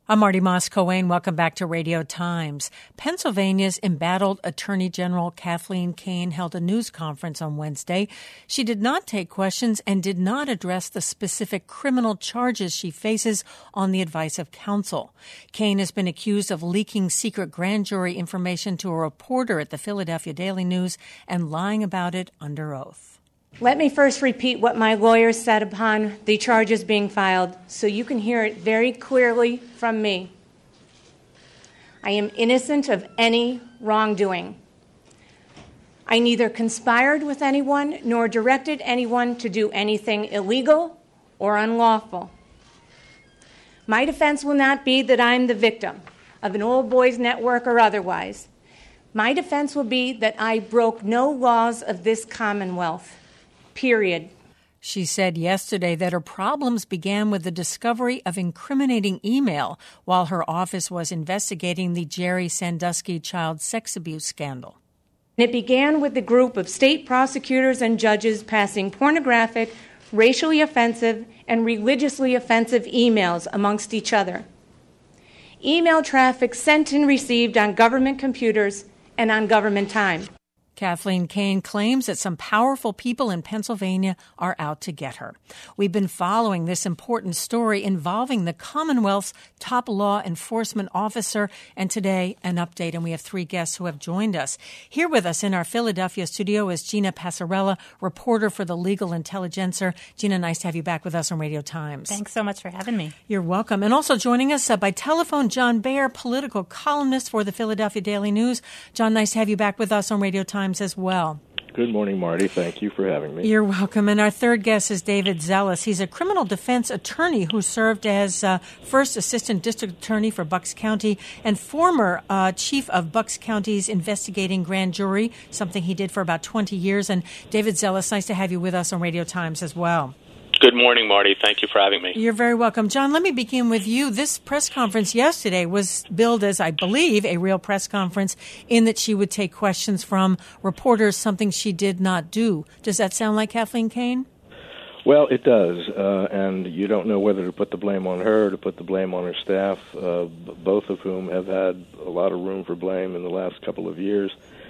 I'm Marty Moss-Coane. Welcome back to Radio Times. Pennsylvania's embattled Attorney General Kathleen Kane held a news conference on Wednesday. She did not take questions and did not address the specific criminal charges she faces on the advice of counsel. Kane has been accused of leaking secret grand jury information to a reporter at the Philadelphia Daily News and lying about it under oath. Let me first repeat what my lawyer said upon the charges being filed so you can hear it very clearly from me. I am innocent of any wrongdoing. I neither conspired with anyone nor directed anyone to do anything illegal or unlawful. My defense will not be that I'm the victim of an old boys network or otherwise. My defense will be that I broke no laws of this Commonwealth. Period. She said yesterday that her problems began with the discovery of incriminating email while her office was investigating the Jerry Sandusky child sex abuse scandal. It began with the group of state prosecutors and judges passing pornographic, racially offensive, and religiously offensive emails amongst each other. Email traffic sent and received on government computers and on government time. Kathleen Kane claims that some powerful people in Pennsylvania are out to get her. We've been following this important story involving the Commonwealth's top law enforcement officer, and today an update, and we have three guests who have joined us. Here with us in our Philadelphia studio is Gina Passarella, reporter for the Legal Intelligencer. Gina, nice to have you back with us on Radio Times. Thanks so much for having me. You're welcome. And also joining us by telephone, John Baer, political columnist for the Philadelphia Daily News. John, nice to have you back with us on Radio Times as well. Good morning, Marty. Thank you for having me. You're welcome. And our third guest is David Zelis. He's a criminal defense attorney who served as first assistant district attorney for Bucks County and former chief of Bucks County's investigating grand jury, something he did for about 20 years. And David Zelis, nice to have you with us on Radio Times as well. Good morning, Marty. Thank you for having me. You're very welcome. John, let me begin with you. This press conference yesterday was billed as, I believe, a real press conference in that she would take questions from reporters, something she did not do. Does that sound like Kathleen Kane? Well, it does, and you don't know whether to put the blame on her or to put the blame on her staff, both of whom have had a lot of room for blame in the last couple of years.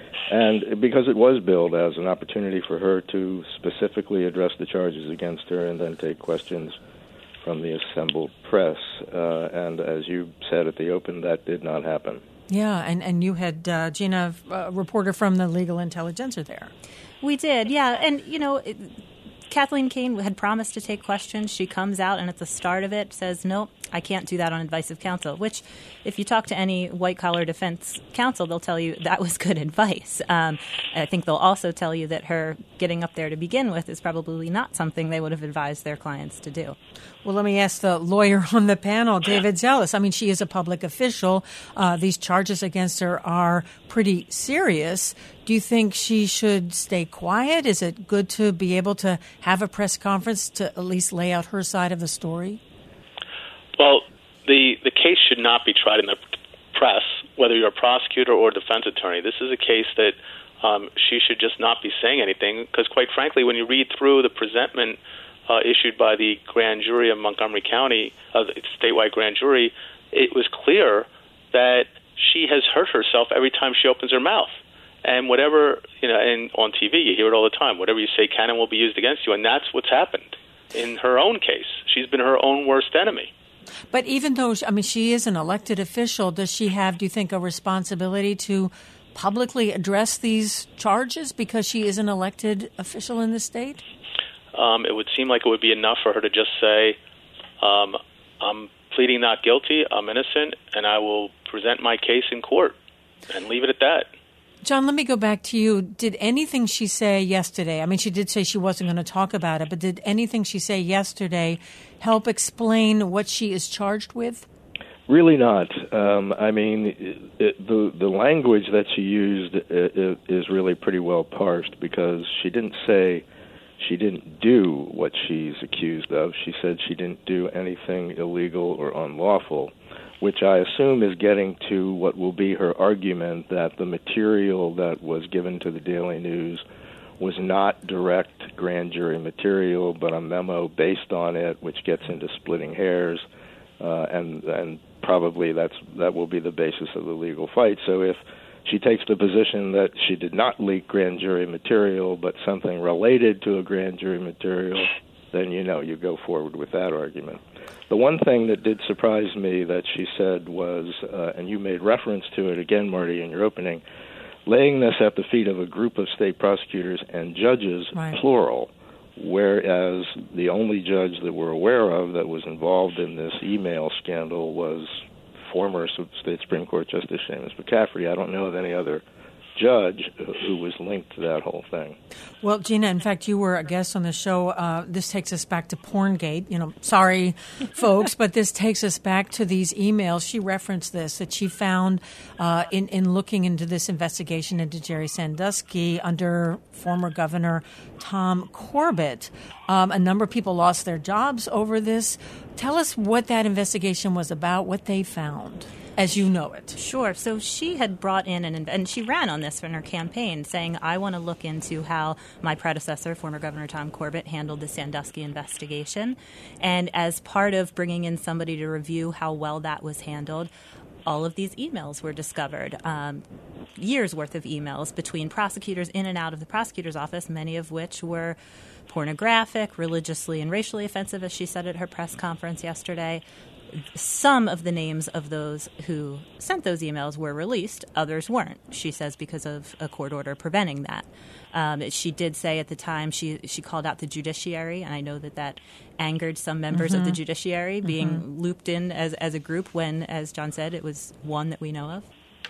And because it was billed as an opportunity for her to specifically address the charges against her and then take questions from the assembled press. And as you said at the open, that did not happen. Yeah, and you had, Gina, a reporter from the Legal Intelligencer there. We did, yeah. And, you know, Kathleen Kane had promised to take questions. She comes out and at the start of it says, nope, I can't do that on advice of counsel, which if you talk to any white-collar defense counsel, they'll tell you that was good advice. I think they'll also tell you that her getting up there to begin with is probably not something they would have advised their clients to do. Well, let me ask the lawyer on the panel, David Zelis. I mean, she is a public official. These charges against her are pretty serious. Do you think she should stay quiet? Is it good to be able to have a press conference to at least lay out her side of the story? Well, the case should not be tried in the press, whether you're a prosecutor or a defense attorney. This is a case that she should just not be saying anything because, quite frankly, when you read through the presentment issued by the grand jury of Montgomery County, the statewide grand jury, it was clear that she has hurt herself every time she opens her mouth. And whatever, you know, and on TV, you hear it all the time. Whatever you say can and will be used against you, and that's what's happened in her own case. She's been her own worst enemy. But even though, I mean, she is an elected official, does she have, do you think, a responsibility to publicly address these charges because she is an elected official in the state? It would seem like it would be enough for her to just say, I'm pleading not guilty, I'm innocent, and I will present my case in court and leave it at that. John, let me go back to you. Did anything she say yesterday, I mean, she did say she wasn't going to talk about it, but did anything she say yesterday help explain what she is charged with? Really not. I mean, the language that she used is really pretty well parsed because she didn't say she didn't do what she's accused of. She said she didn't do anything illegal or unlawful, which I assume is getting to what will be her argument that the material that was given to the Daily News was not direct grand jury material, but a memo based on it, which gets into splitting hairs and probably that will be the basis of the legal fight. So if she takes the position that she did not leak grand jury material, but something related to a grand jury material, then you go forward with that argument. The one thing that did surprise me that she said was, and you made reference to it again, Marty, in your opening, laying this at the feet of a group of state prosecutors and judges, right, plural, whereas the only judge that we're aware of that was involved in this email scandal was former State Supreme Court Justice Seamus McCafferty. I don't know of any other judge who was linked to that whole thing. Well, Gina, in fact, you were a guest on the show. This takes us back to Porngate. Sorry, folks, but this takes us back to these emails. She referenced this, that she found in looking into this investigation into Jerry Sandusky under former Governor Tom Corbett. A number of people lost their jobs over this. Tell us what that investigation was about, what they found, as you know it. Sure. So she had brought in, and she ran on this in her campaign, saying, I want to look into how my predecessor, former Governor Tom Corbett, handled the Sandusky investigation. And as part of bringing in somebody to review how well that was handled, all of these emails were discovered, years' worth of emails between prosecutors in and out of the prosecutor's office, many of which were pornographic, religiously and racially offensive, as she said at her press conference yesterday. Some of the names of those who sent those emails were released. Others weren't, she says, because of a court order preventing that. She did say at the time she called out the judiciary, and I know that angered some members of the judiciary being looped in as a group when, as John said, it was one that we know of.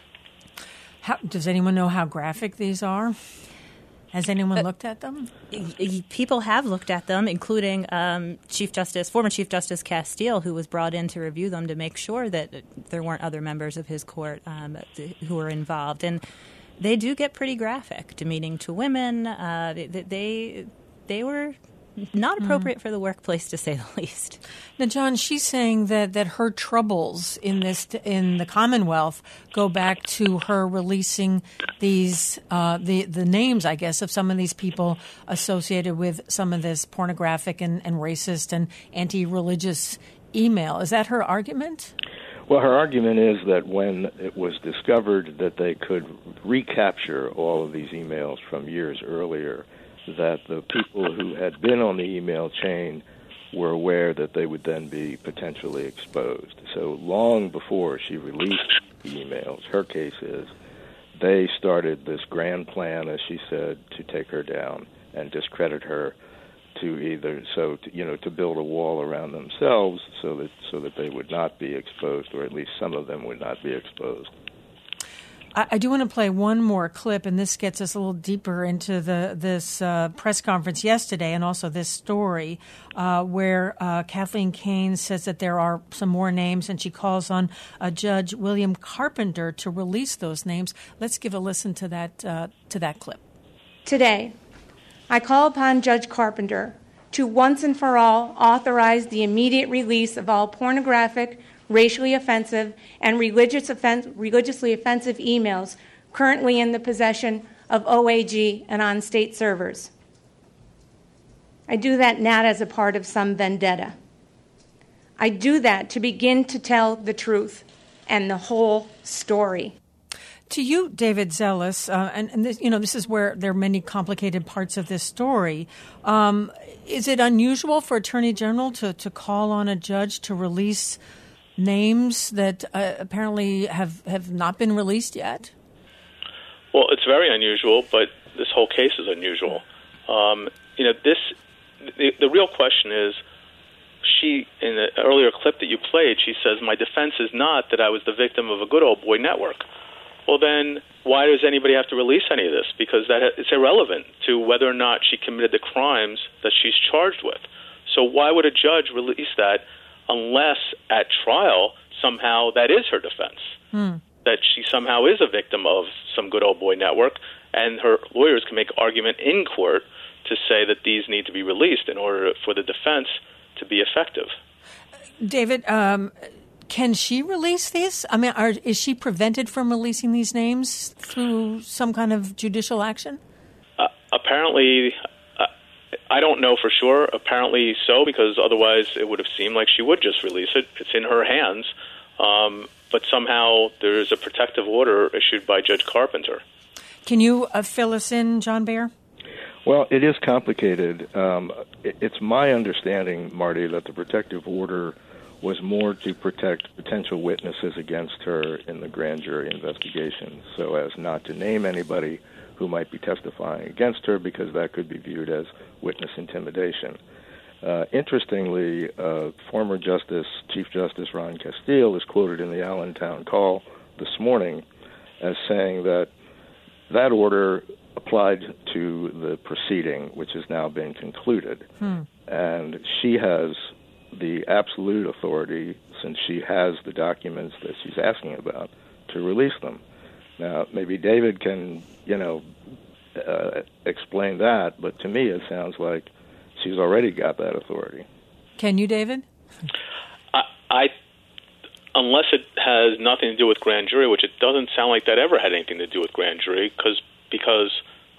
Does anyone know how graphic these are? Has anyone looked at them? People have looked at them, including former Chief Justice Castile, who was brought in to review them to make sure that there weren't other members of his court who were involved. And they do get pretty graphic, demeaning to women. They were not appropriate for the workplace, to say the least. Now, John, she's saying that her troubles in the Commonwealth go back to her releasing these the names, I guess, of some of these people associated with some of this pornographic and racist and anti-religious email. Is that her argument? Well, her argument is that when it was discovered that they could recapture all of these emails from years earlier, that the people who had been on the email chain were aware that they would then be potentially exposed. So long before she released the emails, her case is, they started this grand plan, as she said, to take her down and discredit her, to build a wall around themselves so that they would not be exposed, or at least some of them would not be exposed. I do want to play one more clip, and this gets us a little deeper into this press conference yesterday and also this story where Kathleen Kane says that there are some more names, and she calls on Judge William Carpenter to release those names. Let's give a listen to that clip. Today, I call upon Judge Carpenter to once and for all authorize the immediate release of all pornographic, racially offensive, and religiously offensive emails currently in the possession of OAG and on state servers. I do that not as a part of some vendetta. I do that to begin to tell the truth and the whole story. To you, David Zelis, and this, this is where there are many complicated parts of this story. Is it unusual for Attorney General to call on a judge to release names that apparently have not been released yet? Well, it's very unusual, but this whole case is unusual. The real question is, she, in the earlier clip that you played, she says, my defense is not that I was the victim of a good old boy network. Well, then why does anybody have to release any of this? Because it's irrelevant to whether or not she committed the crimes that she's charged with. So why would a judge release that unless at trial somehow that is her defense, that she somehow is a victim of some good old boy network, and her lawyers can make argument in court to say that these need to be released in order for the defense to be effective. David, can she release these? I mean, is she prevented from releasing these names through some kind of judicial action? Apparently, I don't know for sure. Apparently so, because otherwise it would have seemed like she would just release it. It's in her hands. but somehow there's a protective order issued by Judge Carpenter. Can you fill us in, John Beyer? Well, it is complicated. It's my understanding, Marty, that the protective order was more to protect potential witnesses against her in the grand jury investigation, so as not to name anybody who might be testifying against her, because that could be viewed as witness intimidation. Interestingly, former Chief Justice Ron Castile is quoted in the Allentown Call this morning as saying that that order applied to the proceeding, which has now been concluded. And she has the absolute authority, since she has the documents that she's asking about, to release them. Now, maybe David can, explain that, but to me it sounds like she's already got that authority. Can you, David? Unless it has nothing to do with grand jury, which it doesn't sound like that ever had anything to do with grand jury, because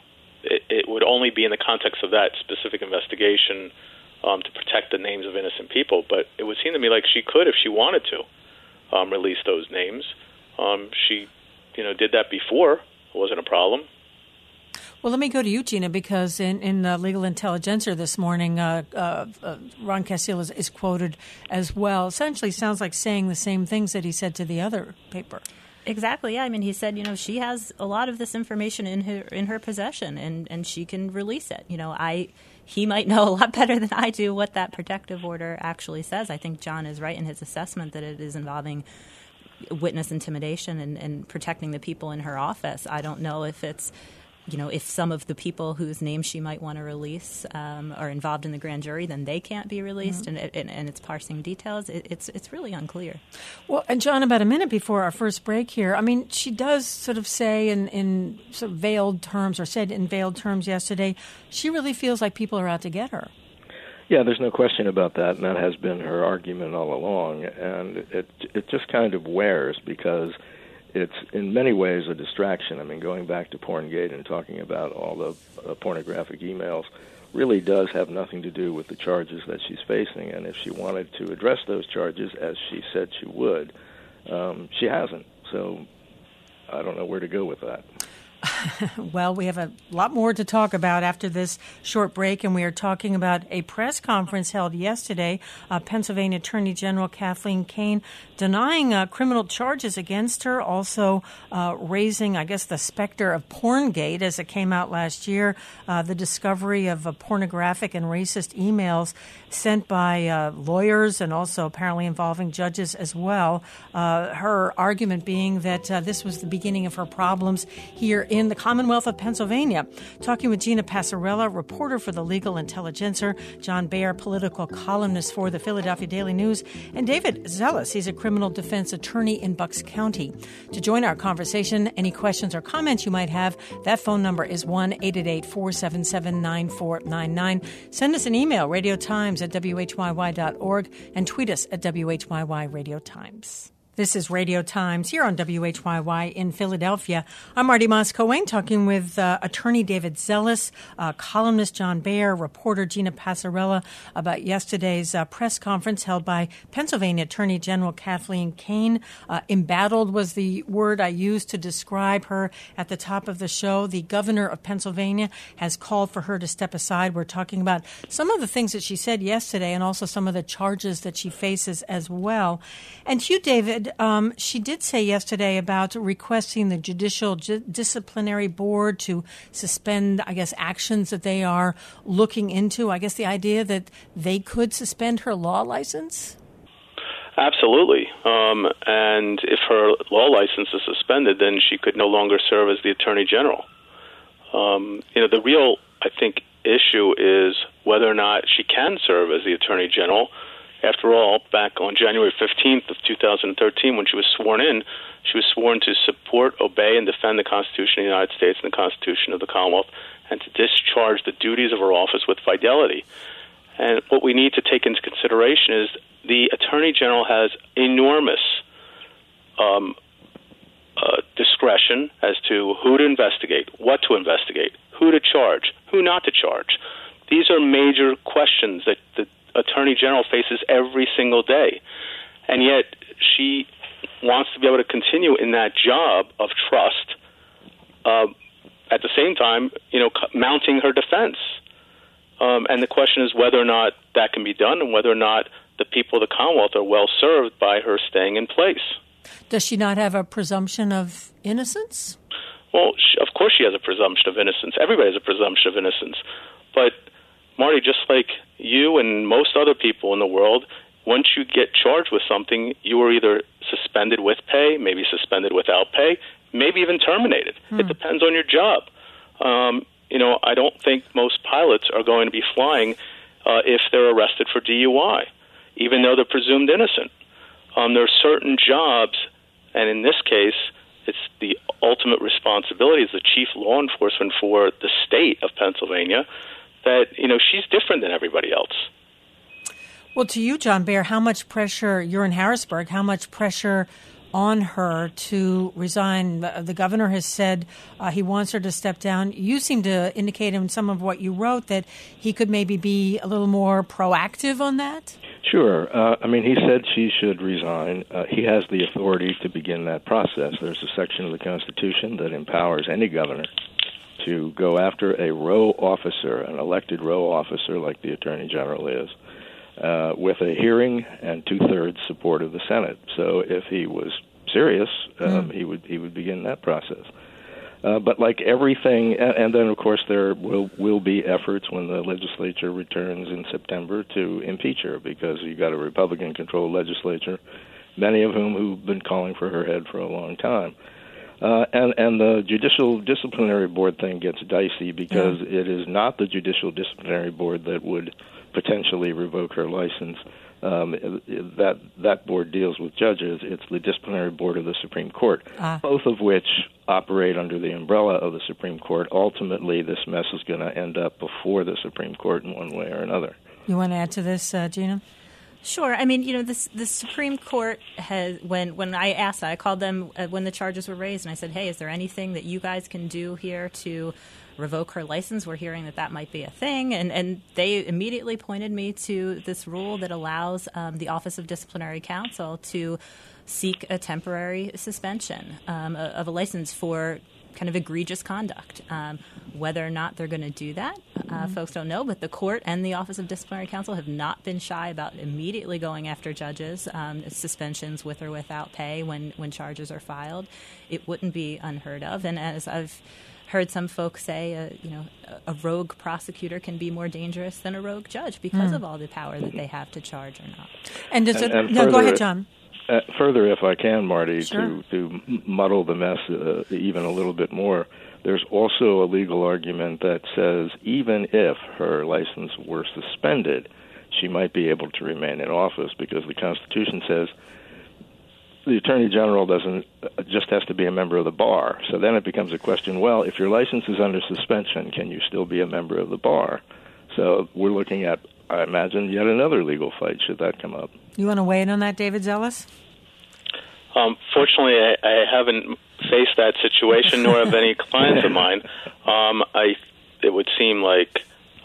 it would only be in the context of that specific investigation to protect the names of innocent people. But it would seem to me like she could, if she wanted to, release those names. She, did that before. It wasn't a problem. Well, let me go to you, Gina, because in Legal Intelligencer this morning, Ron Castile is quoted as well. Essentially sounds like saying the same things that he said to the other paper. Exactly. Yeah. I mean, he said, she has a lot of this information in her possession, and she can release it. He might know a lot better than I do what that protective order actually says. I think John is right in his assessment that it is involving witness intimidation and protecting the people in her office. I don't know if it's, if some of the people whose names she might want to release are involved in the grand jury, then they can't be released, and it's parsing details. It's really unclear. Well, and John, about a minute before our first break here, I mean, she does sort of say in sort of veiled terms, or said in veiled terms yesterday, she really feels like people are out to get her. Yeah, there's no question about that, and that has been her argument all along, and it just kind of wears, because it's in many ways a distraction. I mean, going back to Porngate and talking about all the pornographic emails really does have nothing to do with the charges that she's facing, and if she wanted to address those charges, as she said she would, she hasn't. So I don't know where to go with that. Well, we have a lot more to talk about after this short break, and we are talking about a press conference held yesterday. Pennsylvania Attorney General Kathleen Kane denying criminal charges against her, also raising, I guess, the specter of Porngate as it came out last year, the discovery of pornographic and racist emails sent by lawyers and also apparently involving judges as well. Her argument being that this was the beginning of her problems here in the Commonwealth of Pennsylvania. Talking with Gina Passarella, reporter for the Legal Intelligencer, John Beyer, political columnist for the Philadelphia Daily News, and David Zelis. He's a criminal defense attorney in Bucks County. To join our conversation, any questions or comments you might have, that phone number is 1-888-477-9499. Send us an email, radiotimes@whyy.org, and tweet us at WHYY Radio Times. This is Radio Times here on WHYY in Philadelphia. I'm Marty Moss-Coane talking with attorney David Zelis, columnist John Beyer, reporter Gina Passarella about yesterday's press conference held by Pennsylvania Attorney General Kathleen Kane. Embattled was the word I used to describe her at the top of the show. The governor of Pennsylvania has called for her to step aside. We're talking about some of the things that she said yesterday and also some of the charges that she faces as well. And you, David, she did say yesterday about requesting the Judicial Disciplinary Board to suspend, I guess, actions that they are looking into. I guess the idea that they could suspend her law license? Absolutely. And if her law license is suspended, then she could no longer serve as the Attorney General. The real, I think, issue is whether or not she can serve as the Attorney General. After all, back on January 15th of 2013, when she was sworn in, she was sworn to support, obey, and defend the Constitution of the United States and the Constitution of the Commonwealth, and to discharge the duties of her office with fidelity. And what we need to take into consideration is the Attorney General has enormous discretion as to who to investigate, what to investigate, who to charge, who not to charge. These are major questions that the Attorney General faces every single day, and yet she wants to be able to continue in that job of trust, at the same time, mounting her defense. And the question is whether or not that can be done and whether or not the people of the Commonwealth are well served by her staying in place. Does she not have a presumption of innocence? Well, of course she has a presumption of innocence. Everybody has a presumption of innocence. But, Marty, just like you and most other people in the world, once you get charged with something, you are either suspended with pay, maybe suspended without pay, maybe even terminated. It depends on your job. I don't think most pilots are going to be flying if they're arrested for DUI, even though they're presumed innocent. There are certain jobs, and in this case, it's the ultimate responsibility as the chief law enforcement for the state of Pennsylvania that, she's different than everybody else. Well, to you, John Bear, how much pressure, you're in Harrisburg, how much pressure on her to resign? The governor has said he wants her to step down. You seem to indicate in some of what you wrote that he could maybe be a little more proactive on that. Sure. He said she should resign. He has the authority to begin that process. There's a section of the Constitution that empowers any governor to go after a row officer, an elected row officer like the Attorney General is, with a hearing and 2/3 support of the Senate. So if he was serious, he would begin that process. But like everything, and then of course there will be efforts when the legislature returns in September to impeach her, because you got a Republican-controlled legislature, many of whom who've been calling for her head for a long time. And the Judicial Disciplinary Board thing gets dicey because it is not the Judicial Disciplinary Board that would potentially revoke her license. That board deals with judges. It's the Disciplinary Board of the Supreme Court, both of which operate under the umbrella of the Supreme Court. Ultimately, this mess is going to end up before the Supreme Court in one way or another. You want to add to this, Gina? Sure. The Supreme Court has, when I asked that, I called them when the charges were raised, and I said, hey, is there anything that you guys can do here to revoke her license? We're hearing that might be a thing. And they immediately pointed me to this rule that allows the Office of Disciplinary Counsel to seek a temporary suspension of a license for kind of egregious conduct. Whether or not they're going to do that, folks don't know, but the court and the Office of Disciplinary Counsel have not been shy about immediately going after judges, suspensions with or without pay when charges are filed. It wouldn't be unheard of. And as I've heard some folks say, a rogue prosecutor can be more dangerous than a rogue judge because of all the power that they have to charge or not. And go ahead, John. Further, if I can, Marty, sure. to muddle the mess even a little bit more, there's also a legal argument that says even if her license were suspended, she might be able to remain in office, because the Constitution says the Attorney General just has to be a member of the bar. So then it becomes a question, well, if your license is under suspension, can you still be a member of the bar? So we're looking at, I imagine, yet another legal fight should that come up. You want to weigh in on that, David Zelis? Fortunately, I haven't faced that situation, nor have any clients of mine. It would seem like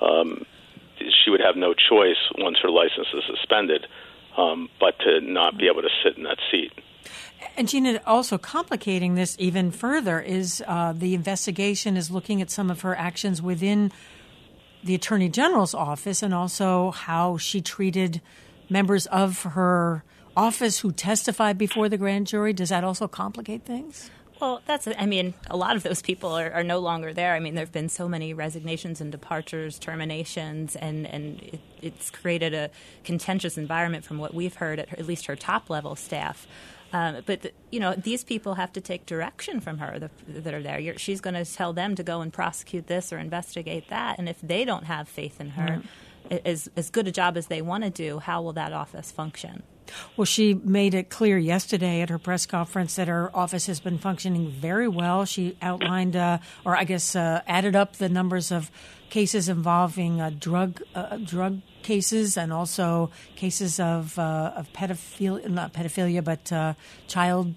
she would have no choice once her license is suspended, but to not be able to sit in that seat. And Gina, also complicating this even further is the investigation is looking at some of her actions within the Attorney General's office, and also how she treated members of her office who testified before the grand jury. Does that also complicate things? Well, a lot of those people are no longer there. There have been so many resignations and departures, terminations, and it's created a contentious environment from what we've heard at least her top-level staff. But these people have to take direction from her that are there. She's going to tell them to go and prosecute this or investigate that. And if they don't have faith in her, as good a job as they want to do, how will that office function? Well, she made it clear yesterday at her press conference that her office has been functioning very well. She outlined, added up the numbers of cases involving drug cases, and also cases of pedophilia, not pedophilia, but child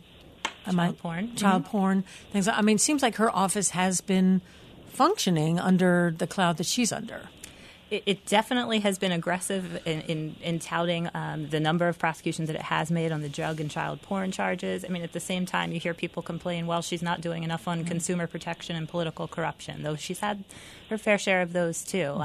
porn, things. It seems like her office has been functioning under the cloud that she's under. It definitely has been aggressive in touting the number of prosecutions that it has made on the drug and child porn charges. I mean, at the same time, you hear people complain, well, she's not doing enough on consumer protection and political corruption, though she's had her fair share of those, too.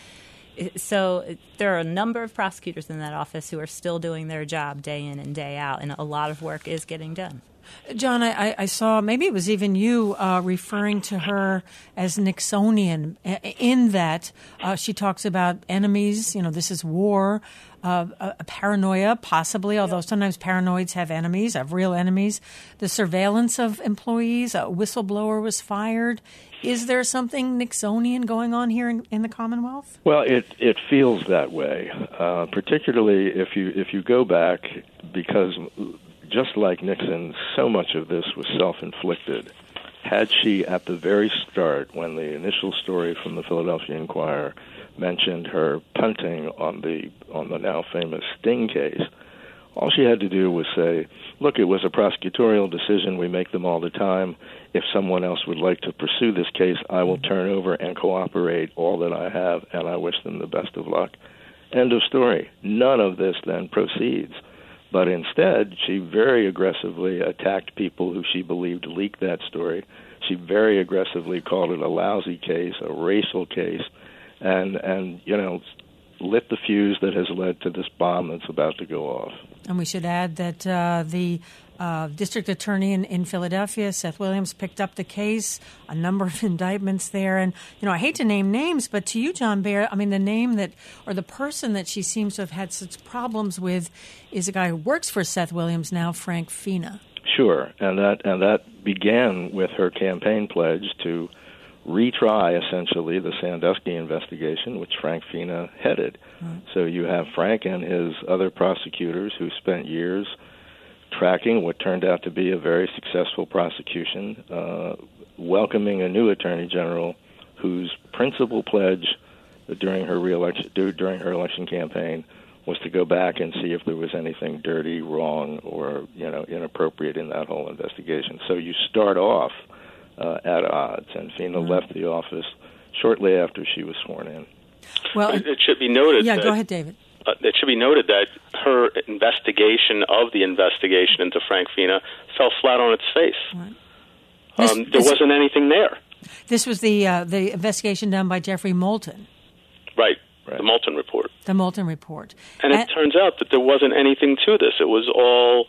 So there are a number of prosecutors in that office who are still doing their job day in and day out, and a lot of work is getting done. John, I saw, maybe it was even you referring to her as Nixonian in that she talks about enemies, this is war, a paranoia possibly, although sometimes paranoids have enemies, have real enemies, the surveillance of employees, a whistleblower was fired. Is there something Nixonian going on here in the Commonwealth? Well, it feels that way, particularly if you go back, because just like Nixon, so much of this was self-inflicted. Had she, at the very start, when the initial story from the Philadelphia Inquirer mentioned her punting on the now famous Sting case, all she had to do was say, look, it was a prosecutorial decision. We make them all the time. If someone else would like to pursue this case, I will turn over and cooperate all that I have, and I wish them the best of luck. End of story. None of this then proceeds. But instead, she very aggressively attacked people who she believed leaked that story. She very aggressively called it a lousy case, a racial case, and lit the fuse that has led to this bomb that's about to go off. And we should add that the district attorney in Philadelphia, Seth Williams, picked up the case, a number of indictments there. And, I hate to name names, but to you, John Bear, I mean, the name that, or the person that she seems to have had such problems with is a guy who works for Seth Williams now, Frank Fina. Sure. And that began with her campaign pledge to retry, essentially, the Sandusky investigation, which Frank Fina headed. Right. So you have Frank and his other prosecutors who spent years tracking what turned out to be a very successful prosecution, welcoming a new attorney general whose principal pledge during her election campaign was to go back and see if there was anything dirty, wrong, or inappropriate in that whole investigation. So you start off at odds, and Fina left the office shortly after she was sworn in. Well, it should be noted. Yeah, go ahead, David. It should be noted that her investigation of the investigation into Frank Fina fell flat on its face. Right. There wasn't anything there. This was the investigation done by Jeffrey Moulton. Right. The Moulton report. The Moulton report. And it turns out that there wasn't anything to this. It was all,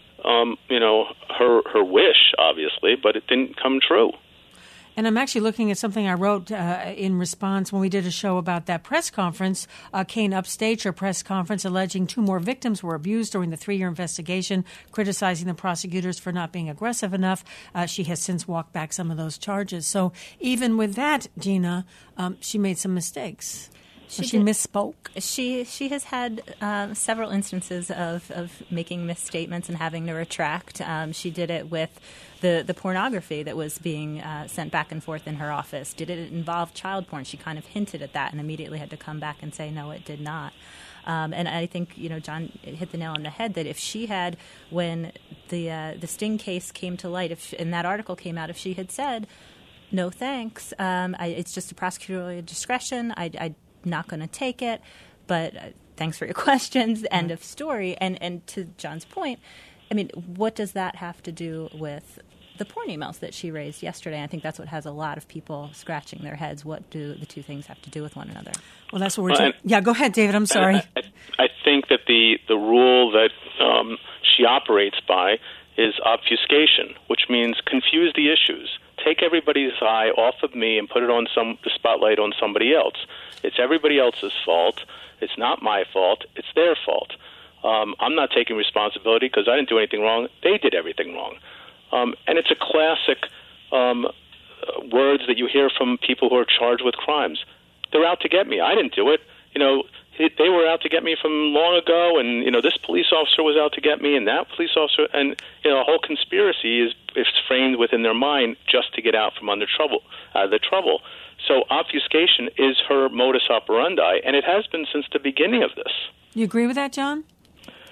her wish, obviously, but it didn't come true. And I'm actually looking at something I wrote in response when we did a show about that press conference. Kane upstaged her press conference alleging 2 more victims were abused during the 3-year investigation, criticizing the prosecutors for not being aggressive enough. She has since walked back some of those charges. So even with that, Gina, she made some mistakes. She misspoke. She has had several instances of making misstatements and having to retract. She did it with the pornography that was being sent back and forth in her office. Did it involve child porn? She kind of hinted at that and immediately had to come back and say, no, it did not. And I think, John hit the nail on the head that if she had, when the Sting case came to light, and that article came out, if she had said, no thanks, it's just a prosecutorial discretion, I'm not going to take it, but thanks for your questions, end of story. And to John's point, I mean, what does that have to do with the porn emails that she raised yesterday? I think that's what has a lot of people scratching their heads. What do the two things have to do with one another? Well, that's what we're doing. Yeah, go ahead, David. I'm sorry. I think that the rule that she operates by is obfuscation, which means confuse the issues. Take everybody's eye off of me and put it on the spotlight on somebody else. It's everybody else's fault. It's not my fault. It's their fault. I'm not taking responsibility because I didn't do anything wrong. They did everything wrong. And it's a classic words that you hear from people who are charged with crimes. They're out to get me. I didn't do it. They were out to get me from long ago, and this police officer was out to get me, and that police officer, and a whole conspiracy is framed within their mind just to get out from under the trouble. So obfuscation is her modus operandi, and it has been since the beginning of this. You agree with that, John?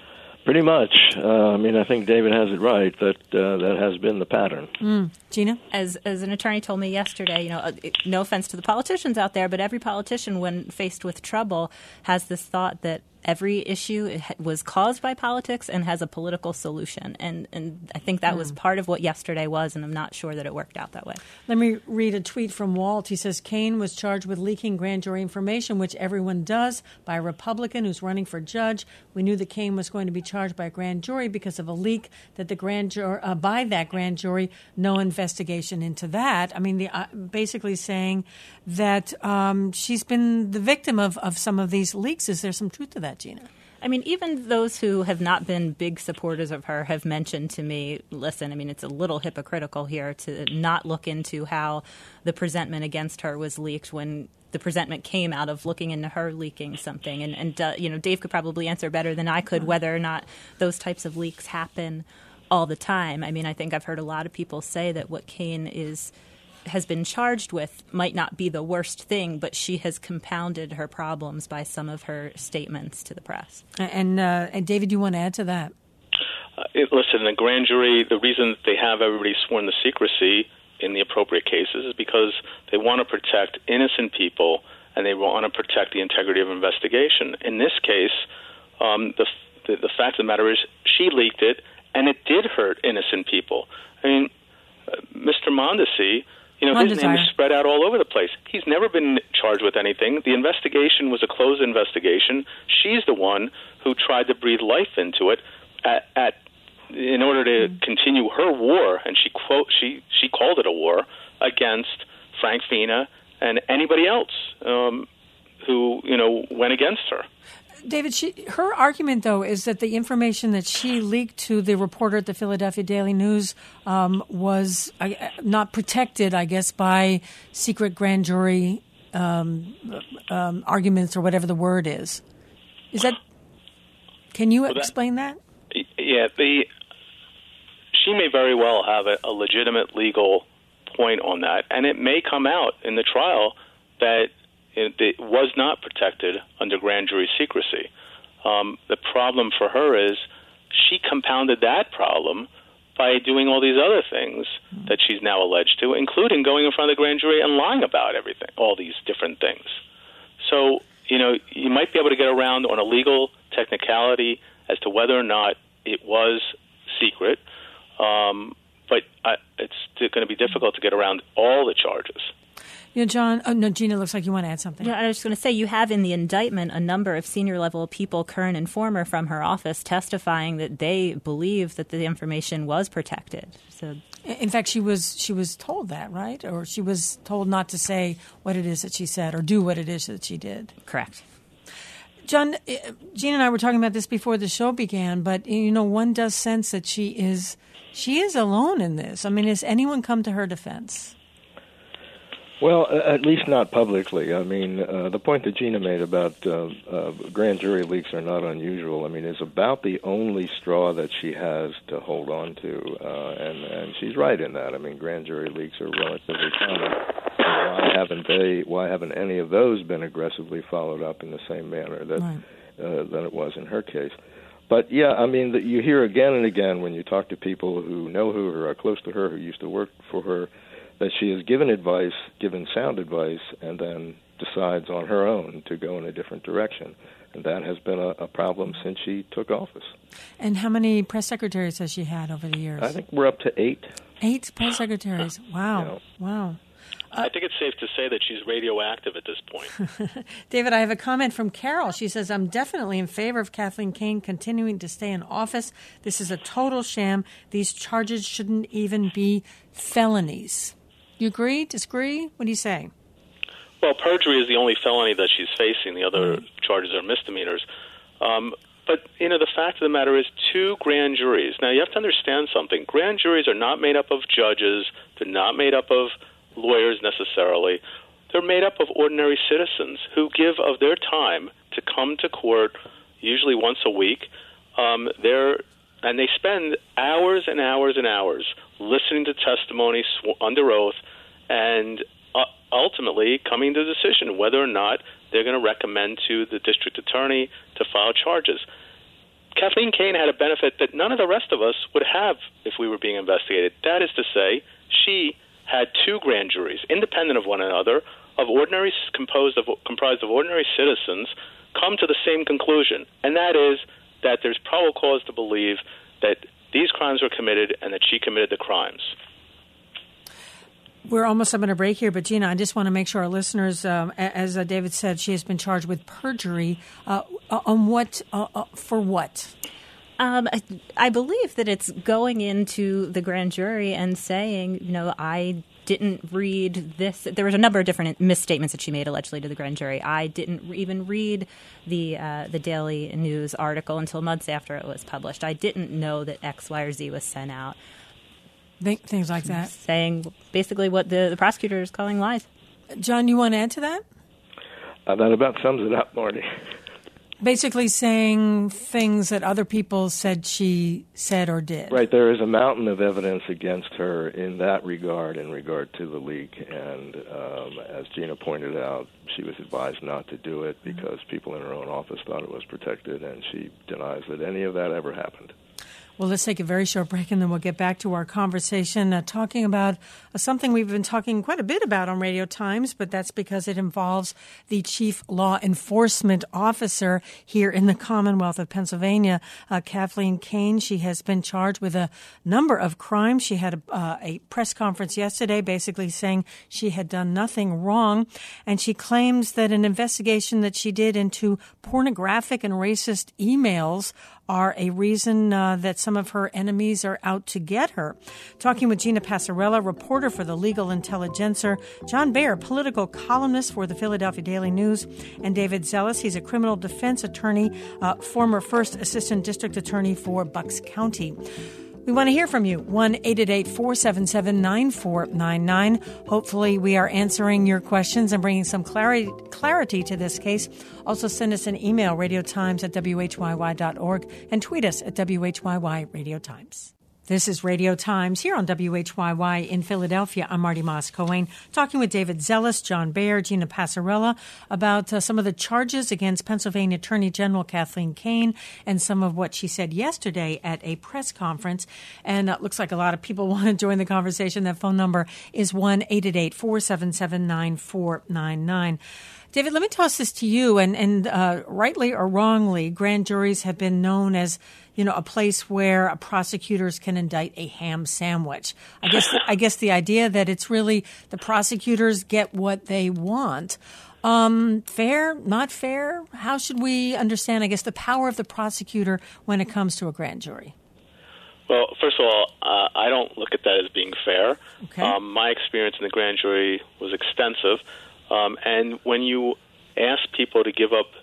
Pretty much. I think David has it right that that has been the pattern. Gina? As an attorney told me yesterday, no offense to the politicians out there, but every politician, when faced with trouble, has this thought that every issue was caused by politics and has a political solution. And I think that was part of what yesterday was, and I'm not sure that it worked out that way. Let me read a tweet from Walt. He says, Kaine was charged with leaking grand jury information, which everyone does, by a Republican who's running for judge. We knew that Kaine was going to be charged by a grand jury because of a leak that the grand jury, by that grand jury, no investigation into that. I mean, basically saying that she's been the victim of some of these leaks. Is there some truth to that, Gina? I mean, even those who have not been big supporters of her have mentioned to me, listen, it's a little hypocritical here to not look into how the presentment against her was leaked when the presentment came out of looking into her leaking something. And Dave could probably answer better than I could whether or not those types of leaks happen all the time. I think I've heard a lot of people say that what Kaine has been charged with might not be the worst thing, but she has compounded her problems by some of her statements to the press. And David, you want to add to that? Listen, the grand jury, the reason that they have everybody sworn to secrecy in the appropriate cases is because they want to protect innocent people and they want to protect the integrity of investigation. In this case, the fact of the matter is she leaked it, and it did hurt innocent people. Mr. Mondesi, his name is spread out all over the place. He's never been charged with anything. The investigation was a closed investigation. She's the one who tried to breathe life into it in order to continue her war, and she called it a war against Frank Fina and anybody else who went against her. David, her argument, though, is that the information that she leaked to the reporter at the Philadelphia Daily News was not protected, I guess, by secret grand jury arguments or whatever the word is. Is that? Can you explain that? Yeah, she may very well have a legitimate legal point on that, and it may come out in the trial that it was not protected under grand jury secrecy. The problem for her is she compounded that problem by doing all these other things that she's now alleged to, including going in front of the grand jury and lying about everything, all these different things. So, you might be able to get around on a legal technicality as to whether or not it was secret, but it's going to be difficult to get around all the charges. John. Oh, no, Gina, looks like you want to add something. Yeah, I was just going to say, you have in the indictment a number of senior-level people, current and former, from her office testifying that they believe that the information was protected. So, in fact, she was told that, right? Or she was told not to say what it is that she said or do what it is that she did. Correct. John, Gina and I were talking about this before the show began, but, one does sense that she is alone in this. Has anyone come to her defense? Well, at least not publicly. The point that Gina made about grand jury leaks are not unusual. It's about the only straw that she has to hold on to, and she's right in that. Grand jury leaks are relatively common. Why haven't any of those been aggressively followed up in the same manner that it was in her case? But yeah, you hear again and again when you talk to people who know her or are close to her, who used to work for her, that she has given sound advice, and then decides on her own to go in a different direction. And that has been a problem since she took office. And how many press secretaries has she had over the years? I think we're up to 8. 8 press secretaries. Wow. Yeah. Wow. I think it's safe to say that she's radioactive at this point. David, I have a comment from Carol. She says, I'm definitely in favor of Kathleen Kaine continuing to stay in office. This is a total sham. These charges shouldn't even be felonies. You agree? Disagree? What do you say? Well, perjury is the only felony that she's facing. The other charges are misdemeanors. But, the fact of the matter is 2 grand juries. Now, you have to understand something. Grand juries are not made up of judges. They're not made up of lawyers necessarily. They're made up of ordinary citizens who give of their time to come to court, usually once a week. And they spend hours and hours and hours listening to testimony under oath and ultimately coming to a decision whether or not they're going to recommend to the district attorney to file charges. Kathleen Kane had a benefit that none of the rest of us would have if we were being investigated. That is to say, she had two grand juries, independent of one another, comprised of ordinary citizens, come to the same conclusion, and that is that there's probable cause to believe that these crimes were committed and that she committed the crimes. We're almost up on a break here, but Gina, I just want to make sure our listeners, as David said, she has been charged with perjury. On what? For what? I believe that it's going into the grand jury and saying, I didn't read this. There was a number of different misstatements that she made allegedly to the grand jury. I didn't even read the Daily News article until months after it was published. I didn't know that X, Y, or Z was sent out. Things like that. Saying basically what the prosecutor is calling lies. John, you want to add to that? That about sums it up, Marty. Basically saying things that other people said she said or did. Right. There is a mountain of evidence against her in that regard, in regard to the leak. And as Gina pointed out, she was advised not to do it because people in her own office thought it was protected, and she denies that any of that ever happened. Well, let's take a very short break, and then we'll get back to our conversation talking about something we've been talking quite a bit about on Radio Times, but that's because it involves the chief law enforcement officer here in the Commonwealth of Pennsylvania, Kathleen Kane. She has been charged with a number of crimes. She had a press conference yesterday basically saying she had done nothing wrong, and she claims that an investigation that she did into pornographic and racist emails are a reason that some of her enemies are out to get her. Talking with Gina Passarella, reporter for the Legal Intelligencer, John Baer, political columnist for the Philadelphia Daily News, and David Zelis. He's a criminal defense attorney, former first assistant district attorney for Bucks County. We want to hear from you, 1-888-477-9499. Hopefully we are answering your questions and bringing some clarity to this case. Also send us an email, radiotimes@whyy.org, and tweet us at WHYY Radio Times. This is Radio Times here on WHYY in Philadelphia. I'm Marty Moss-Cohen, talking with David Zelis, John Baer, Gina Passarella about some of the charges against Pennsylvania Attorney General Kathleen Kane and some of what she said yesterday at a press conference. And it looks like a lot of people want to join the conversation. That phone number is 1-888-477-9499. David, let me toss this to you. And rightly or wrongly, grand juries have been known as, a place where prosecutors can indict a ham sandwich. I guess the idea that it's really the prosecutors get what they want. Fair, not fair? How should we understand, the power of the prosecutor when it comes to a grand jury? Well, first of all, I don't look at that as being fair. Okay. My experience in the grand jury was extensive. And when you ask people to give up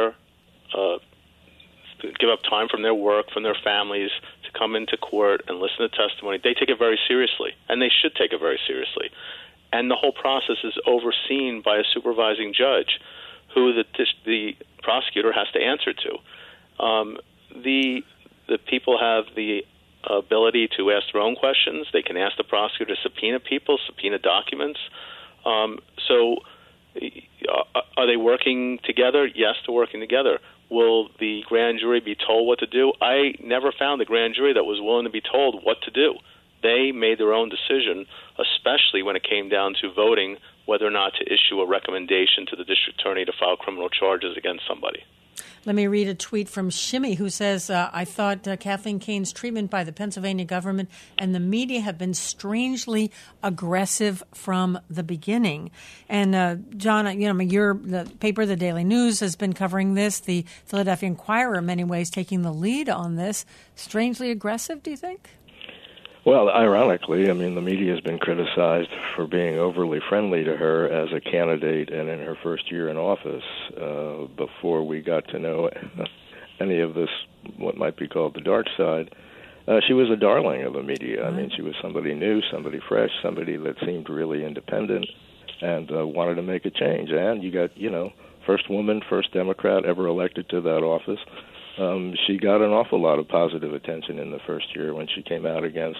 time from their work, from their families, to come into court and listen to testimony, they take it very seriously, and they should take it very seriously. And the whole process is overseen by a supervising judge who the prosecutor has to answer to. The people have the ability to ask their own questions. They can ask the prosecutor to subpoena people, subpoena documents. So are they working together? Yes, they're working together. Will the grand jury be told what to do? I never found a grand jury that was willing to be told what to do. They made their own decision, especially when it came down to voting whether or not to issue a recommendation to the district attorney to file criminal charges against somebody. Let me read a tweet from Shimmy, who says, I thought Kathleen Kane's treatment by the Pennsylvania government and the media have been strangely aggressive from the beginning. And, John, the paper, the Daily News, has been covering this. The Philadelphia Inquirer, in many ways, taking the lead on this. Strangely aggressive, do you think? Well, ironically, the media has been criticized for being overly friendly to her as a candidate and in her first year in office before we got to know any of this, what might be called the dark side. She was a darling of the media. She was somebody new, somebody fresh, somebody that seemed really independent and wanted to make a change. And you got, first woman, first Democrat ever elected to that office. She got an awful lot of positive attention in the first year when she came out against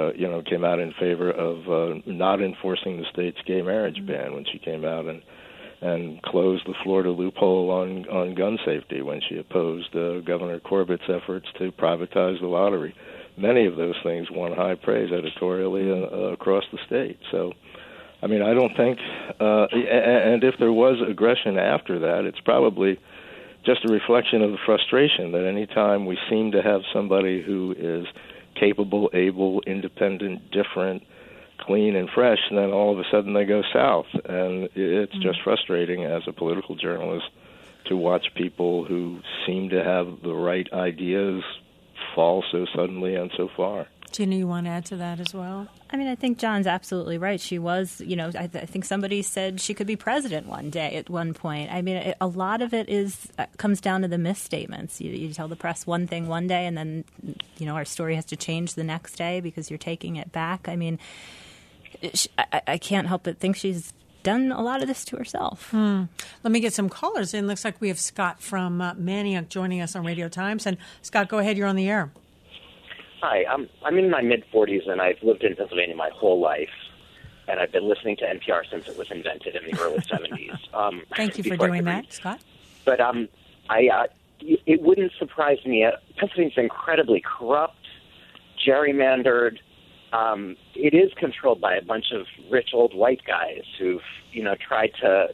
came out in favor of not enforcing the state's gay marriage ban, when she came out and and closed the Florida loophole on gun safety when she opposed Governor Corbett's efforts to privatize the lottery. Many of those things won high praise editorially across the state. So, I mean, I don't think, and if there was aggression after that, it's probably just a reflection of the frustration that any time we seem to have somebody who is capable, able, independent, different, clean and fresh, and then all of a sudden they go south. And it's just frustrating as a political journalist to watch people who seem to have the right ideas fall so suddenly and so far. Gina, you want to add to that as well? I mean, I think John's absolutely right. She was, I think somebody said she could be president one day at one point. I mean, a lot of it comes down to the misstatements. You tell the press one thing one day, and then, our story has to change the next day because you're taking it back. I mean, I can't help but think she's done a lot of this to herself. Let me get some callers in. Looks like we have Scott from Manioc joining us on Radio Times. And Scott, go ahead. You're on the air. Hi, I'm in my mid-40s, and I've lived in Pennsylvania my whole life, and I've been listening to NPR since it was invented in the early 70s. Thank you for doing that, Scott. But it wouldn't surprise me. Pennsylvania's incredibly corrupt, gerrymandered. It is controlled by a bunch of rich old white guys who've, tried to,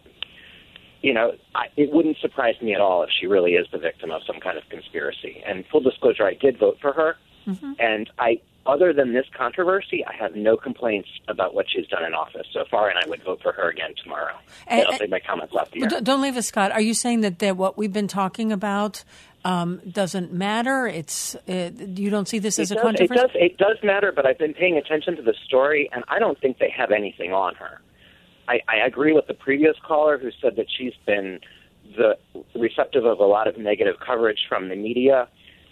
it wouldn't surprise me at all if she really is the victim of some kind of conspiracy. And full disclosure, I did vote for her. Mm-hmm. And other than this controversy, I have no complaints about what she's done in office so far, and I would vote for her again tomorrow. And I'll take my comments left here. Don't leave us, Scott. Are you saying that what we've been talking about doesn't matter? You don't see this as a controversy? It does matter, but I've been paying attention to the story, and I don't think they have anything on her. I agree with the previous caller who said that she's been the receptive of a lot of negative coverage from the media.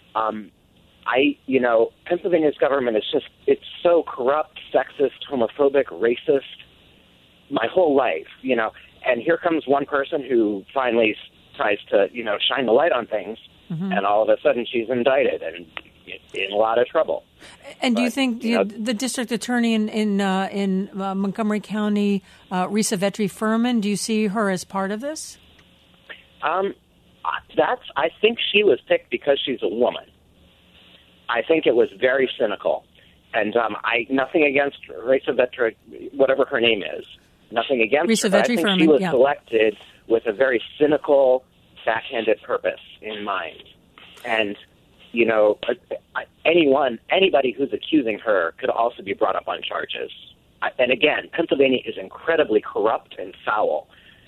Pennsylvania's government is it's so corrupt, sexist, homophobic, racist, my whole life, and here comes one person who finally tries to, shine the light on things, and all of a sudden she's indicted and in a lot of trouble. And do you think the district attorney in Montgomery County, Risa Vetri Furman, do you see her as part of this? I think she was picked because she's a woman. I think it was very cynical. And nothing against Risa Vetri, whatever her name is, nothing against Risa her. Vetri I think Furman, she was selected with a very cynical, backhanded purpose in mind. And, anybody who's accusing her could also be brought up on charges. And again, Pennsylvania is incredibly corrupt and foul.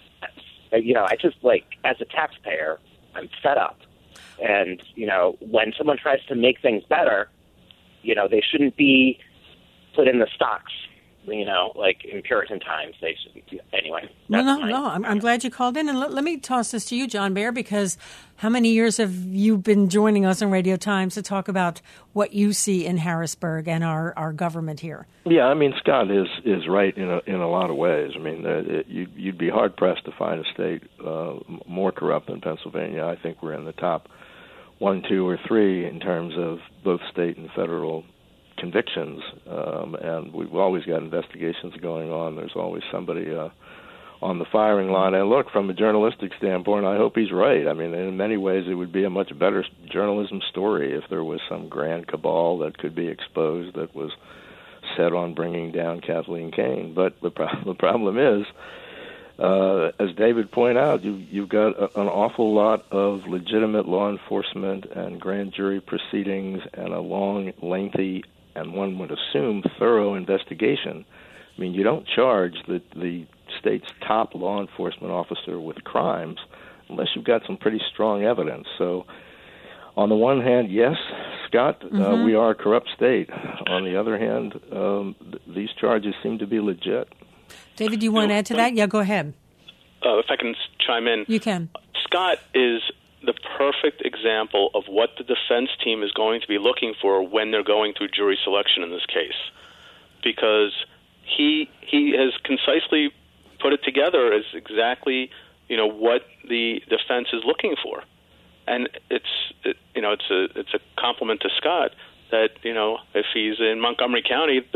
I just, as a taxpayer, I'm fed up. And, when someone tries to make things better, they shouldn't be put in the stocks, like in Puritan times. They should, anyway. No. I'm glad you called in. And let me toss this to you, John Bear, because how many years have you been joining us on Radio Times to talk about what you see in Harrisburg and our government here? Yeah, I mean, Scott is right in a lot of ways. I mean, you'd be hard-pressed to find a state more corrupt than Pennsylvania. I think we're in the top 1, 2, or 3 in terms of both state and federal convictions, and we've always got investigations going on. There's always somebody on the firing line. And look, from a journalistic standpoint, I hope he's right. I mean, in many ways, it would be a much better journalism story if there was some grand cabal that could be exposed that was set on bringing down Kathleen Kane. But the problem is, as David pointed out, you've got an awful lot of legitimate law enforcement and grand jury proceedings and a long, lengthy, and one would assume thorough investigation. I mean, you don't charge the state's top law enforcement officer with crimes unless you've got some pretty strong evidence. So on the one hand, yes, Scott, we are a corrupt state. On the other hand, these charges seem to be legit. David, do you want to add to that? Yeah, go ahead. If I can chime in. You can. Scott is the perfect example of what the defense team is going to be looking for when they're going through jury selection in this case, because he has concisely put it together as exactly what the defense is looking for, and it's a compliment to Scott that if he's in Montgomery County,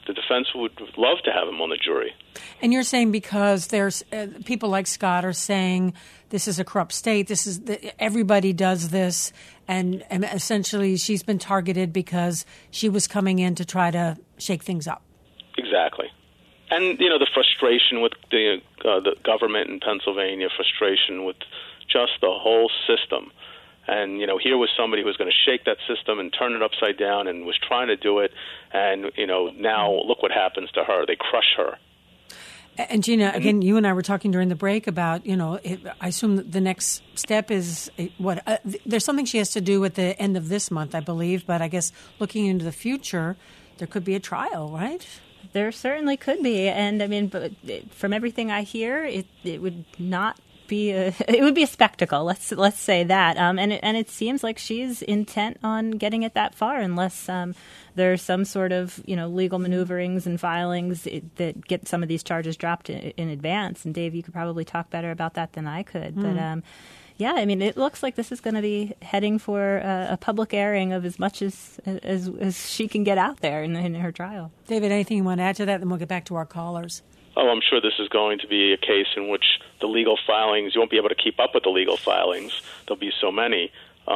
the defense would love to have him on the jury. And you're saying because there's people like Scott are saying this is a corrupt state, everybody does this, and essentially she's been targeted because she was coming in to try to shake things up. Exactly. And, the frustration with the government in Pennsylvania, frustration with just the whole system. And, here was somebody who was going to shake that system and turn it upside down and was trying to do it. And, now look what happens to her. They crush her. And Gina, again, you and I were talking during the break about, I assume that the next step is there's something she has to do at the end of this month, I believe. But I guess looking into the future, there could be a trial, right? There certainly could be. And but from everything I hear, it would not be it would be a spectacle. Let's say that. And it seems like she's intent on getting it that far, unless there's some sort of legal maneuverings and filings that get some of these charges dropped in advance. And Dave, you could probably talk better about that than I could. But yeah, it looks like this is going to be heading for a public airing of as much as she can get out there in her trial. David, anything you want to add to that? Then we'll get back to our callers. Oh, I'm sure this is going to be a case in which the legal filings, you won't be able to keep up with the legal filings. There'll be so many.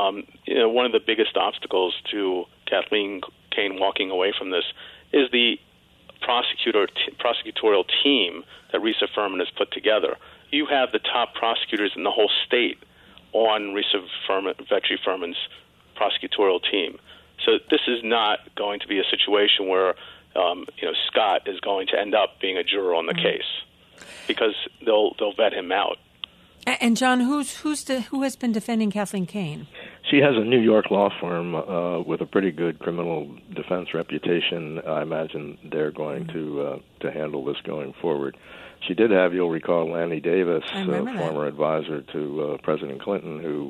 One of the biggest obstacles to Kathleen Kane walking away from this is the prosecutorial team that Risa Furman has put together. You have the top prosecutors in the whole state on Vetri Furman's prosecutorial team. So this is not going to be a situation where Scott is going to end up being a juror on the case, because they'll vet him out. And John, who has been defending Kathleen Kane? She has a New York law firm with a pretty good criminal defense reputation. I imagine they're going to handle this going forward. She did have, you'll recall, Lanny Davis, former advisor to President Clinton, who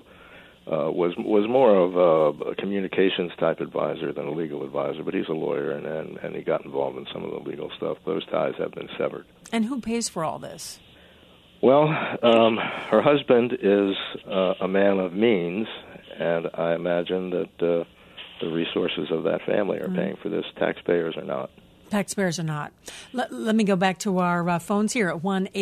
was more of a communications type advisor than a legal advisor, but he's a lawyer, and he got involved in some of the legal stuff. Those ties have been severed. And who pays for all this? Well, her husband is a man of means, and I imagine that the resources of that family are paying for this. Taxpayers are not. Taxpayers are not. Let me go back to our phones here at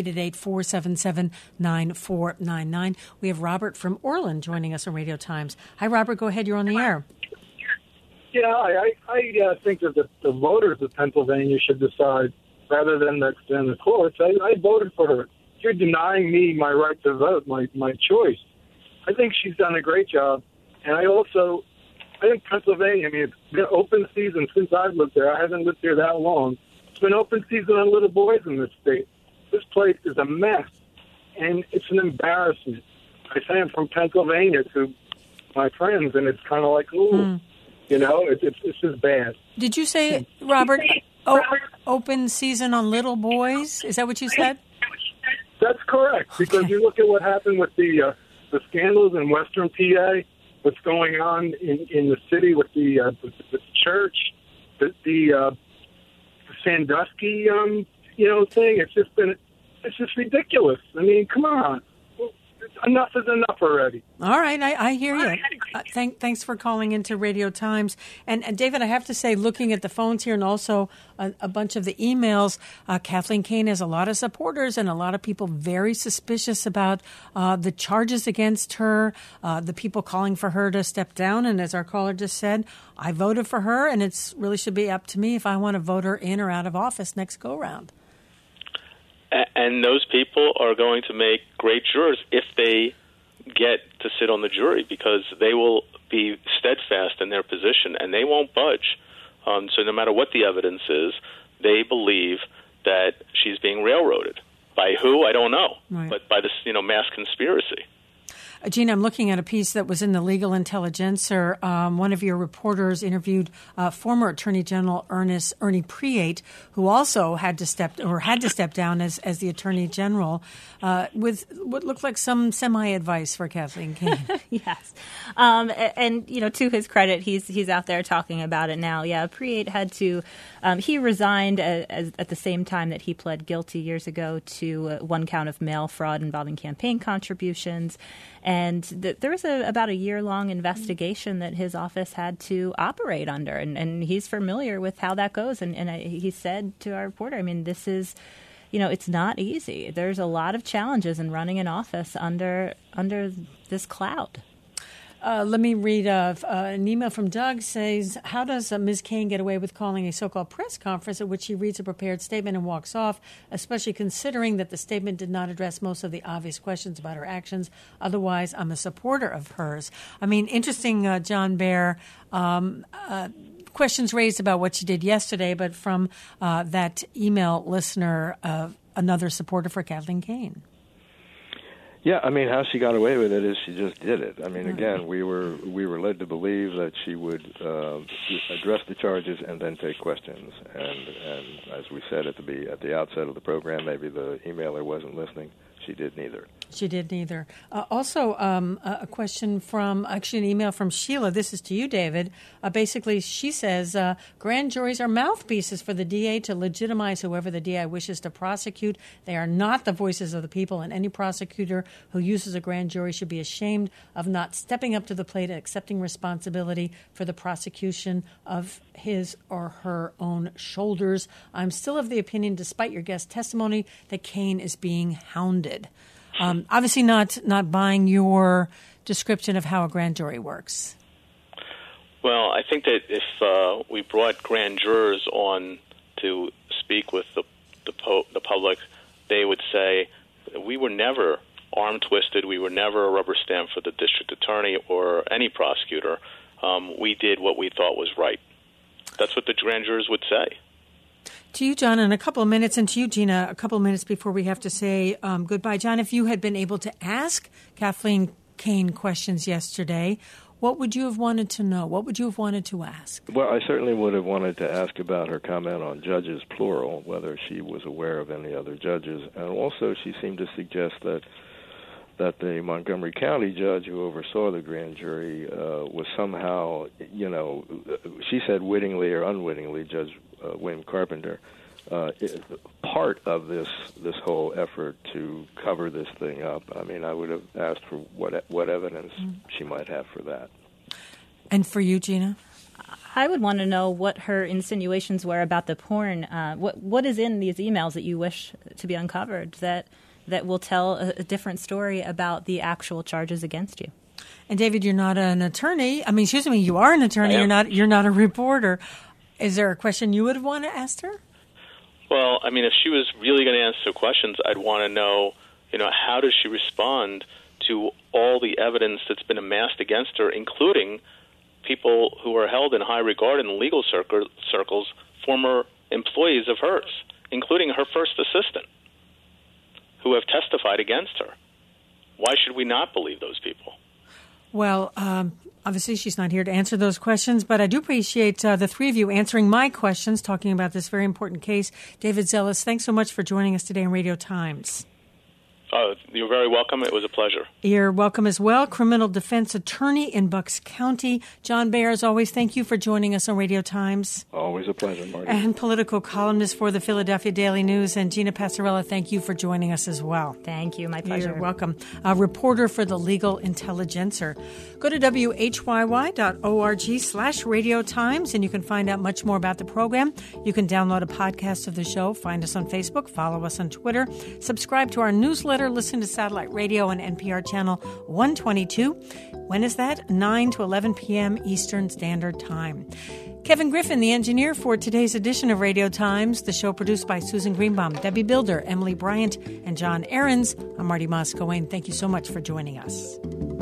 1-888-477-9499. We have Robert from Orland joining us on Radio Times. Hi, Robert. Go ahead. You're on the air. Yeah, I think that the voters of Pennsylvania should decide rather than the courts. I voted for her. You're denying me my right to vote, my choice. I think she's done a great job. And I think Pennsylvania, it's been open season since I've lived there. I haven't lived here that long. It's been open season on little boys in this state. This place is a mess, and it's an embarrassment. I say I'm from Pennsylvania to my friends, and it's kind of like, ooh, it's just bad. Did you say, Robert, open season on little boys? Is that what you said? That's correct, because you look at what happened with the scandals in Western PA, what's going on in the city with the church, the Sandusky, thing. It's just ridiculous. I mean, come on. Enough is enough already. All right, I hear you. Thanks for calling into Radio Times. And David, I have to say, looking at the phones here and also a bunch of the emails, Kathleen Kane has a lot of supporters and a lot of people very suspicious about the charges against her, the people calling for her to step down. And as our caller just said, I voted for her, and it really should be up to me if I want to vote her in or out of office next go-round. And those people are going to make great jurors if they get to sit on the jury, because they will be steadfast in their position and they won't budge. So no matter what the evidence is, they believe that she's being railroaded. By who? I don't know. Right. But by this, mass conspiracy. Gina, I'm looking at a piece that was in the Legal Intelligencer. One of your reporters interviewed former Attorney General Ernie Priate, who also had to step down as the Attorney General, with what looked like some semi-advice for Kathleen Kane. Yes, and to his credit, he's out there talking about it now. Yeah, Priate had to. He resigned at the same time that he pled guilty years ago to one count of mail fraud involving campaign contributions. And there was about a year-long investigation that his office had to operate under, and he's familiar with how that goes. And he said to our reporter, I mean, this is, it's not easy. There's a lot of challenges in running an office under this cloud. Let me read an email from Doug. Says, how does Ms. Cain get away with calling a so-called press conference at which she reads a prepared statement and walks off, especially considering that the statement did not address most of the obvious questions about her actions? Otherwise, I'm a supporter of hers. I mean, interesting, John Bear, questions raised about what she did yesterday, but from that email listener, another supporter for Kathleen Cain. Yeah, I mean, how she got away with it is she just did it. I mean, again, we were led to believe that she would address the charges and then take questions. And as we said at the outset of the program, maybe the emailer wasn't listening. She did neither. She did neither. Also, a question from, actually an email from Sheila. This is to you, David. Basically, she says, grand juries are mouthpieces for the DA to legitimize whoever the DA wishes to prosecute. They are not the voices of the people, and any prosecutor who uses a grand jury should be ashamed of not stepping up to the plate and accepting responsibility for the prosecution of his or her own shoulders. I'm still of the opinion, despite your guest testimony, that Cain is being hounded. Obviously not buying your description of how a grand jury works. Well, I think that if we brought grand jurors on to speak with the public, they would say we were never arm-twisted, we were never a rubber stamp for the district attorney or any prosecutor. We did what we thought was right. That's what the grand jurors would say. To you, John, in a couple of minutes, and to you, Gina, a couple of minutes before we have to say goodbye. John, if you had been able to ask Kathleen Cain questions yesterday, what would you have wanted to know? What would you have wanted to ask? Well, I certainly would have wanted to ask about her comment on judges, plural, whether she was aware of any other judges. And also she seemed to suggest that the Montgomery County judge who oversaw the grand jury was somehow, she said wittingly or unwittingly, Judge William Carpenter, part of this whole effort to cover this thing up. I mean, I would have asked for what evidence she might have for that. And for you, Gina? I would want to know what her insinuations were about the porn. What is in these emails that you wish to be uncovered that will tell a different story about the actual charges against you? And David, you're not an attorney. I mean, excuse me, you are an attorney. You're not a reporter. Is there a question you would have wanted to ask her? Well, I mean, if she was really going to answer questions, I'd want to know, how does she respond to all the evidence that's been amassed against her, including people who are held in high regard in legal circles, former employees of hers, including her first assistant, who have testified against her. Why should we not believe those people? Well, obviously she's not here to answer those questions, but I do appreciate the three of you answering my questions, talking about this very important case. David Zelis, thanks so much for joining us today on Radio Times. You're very welcome. It was a pleasure. You're welcome as well. Criminal defense attorney in Bucks County. John Bear, as always, thank you for joining us on Radio Times. Always a pleasure, Marty. And political columnist for the Philadelphia Daily News. And Gina Passarella, thank you for joining us as well. Thank you. My pleasure. You're welcome. A reporter for the Legal Intelligencer. Go to whyy.org/Radio Times, and you can find out much more about the program. You can download a podcast of the show, find us on Facebook, follow us on Twitter, subscribe to our newsletter, listen to satellite radio on NPR Channel 122. When is that? 9 to 11 p.m. Eastern Standard Time. Kevin Griffin, the engineer for today's edition of Radio Times, the show produced by Susan Greenbaum, Debbie Builder, Emily Bryant, and John Ahrens. I'm Marty Moscoe. Thank you so much for joining us.